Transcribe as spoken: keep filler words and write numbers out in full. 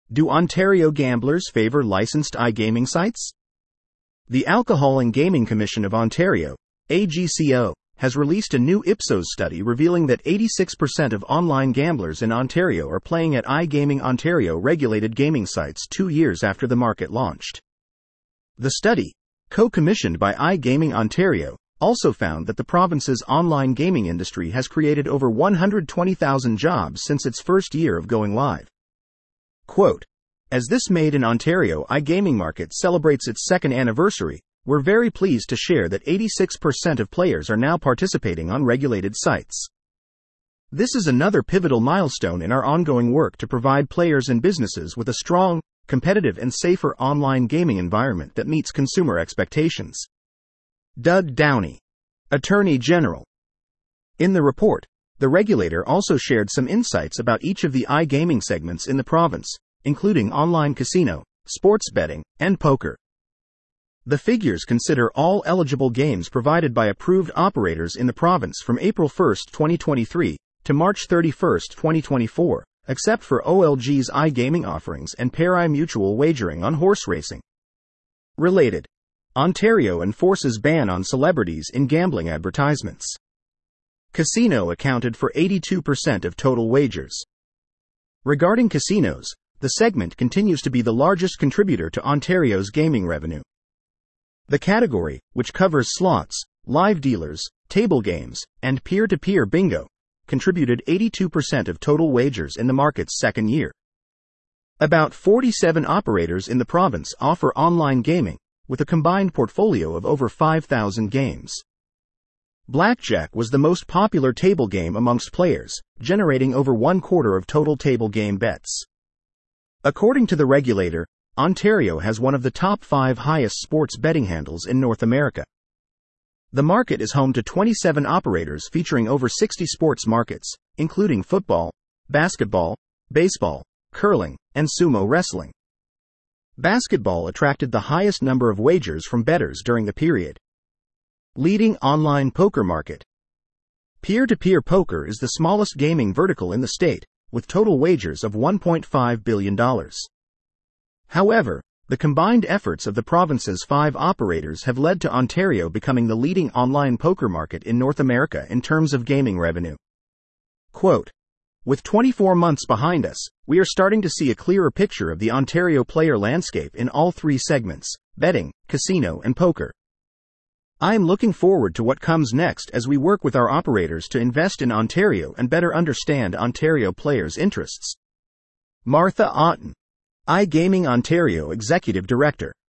Do Ontario gamblers favor licensed iGaming sites? The Alcohol and Gaming Commission of Ontario, A G C O, has released a new Ipsos study revealing that eighty-six percent of online gamblers in Ontario are playing at iGaming Ontario regulated gaming sites two years after the market launched. The study, co-commissioned by iGaming Ontario, also found that the province's online gaming industry has created over one hundred twenty thousand jobs since its first year of going live. Quote, "As this Made in Ontario iGaming market celebrates its second anniversary, we're very pleased to share that eighty-six percent of players are now participating on regulated sites. This is another pivotal milestone in our ongoing work to provide players and businesses with a strong, competitive and safer online gaming environment that meets consumer expectations." Doug Downey, Attorney General. In the report, the regulator also shared some insights about each of the iGaming segments in the province, including online casino, sports betting, and poker. The figures consider all eligible games provided by approved operators in the province from April first, twenty twenty-three, to March thirty-first, twenty twenty-four, except for O L G's iGaming offerings and pari-mutuel wagering on horse racing. Related, Ontario enforces ban on celebrities in gambling advertisements. Casino accounted for eighty-two percent of total wagers. Regarding casinos, the segment continues to be the largest contributor to Ontario's gaming revenue. The category, which covers slots, live dealers, table games, and peer-to-peer bingo, contributed eighty-two percent of total wagers in the market's second year. About forty-seven operators in the province offer online gaming, with a combined portfolio of over five thousand games. Blackjack was the most popular table game amongst players, generating over one quarter of total table game bets. According to the regulator, Ontario has one of the top five highest sports betting handles in North America. The market is home to twenty-seven operators featuring over sixty sports markets, including football, basketball, baseball, curling, and sumo wrestling. Basketball attracted the highest number of wagers from bettors during the period. Leading online poker market. Peer-to-peer poker is the smallest gaming vertical in the state, with total wagers of one point five billion dollars. However, the combined efforts of the province's five operators have led to Ontario becoming the leading online poker market in North America in terms of gaming revenue. Quote, "With twenty-four months behind us, we are starting to see a clearer picture of the Ontario player landscape in all three segments, betting, casino, and poker. I am looking forward to what comes next as we work with our operators to invest in Ontario and better understand Ontario players' interests." Martha Otten, iGaming Ontario Executive Director.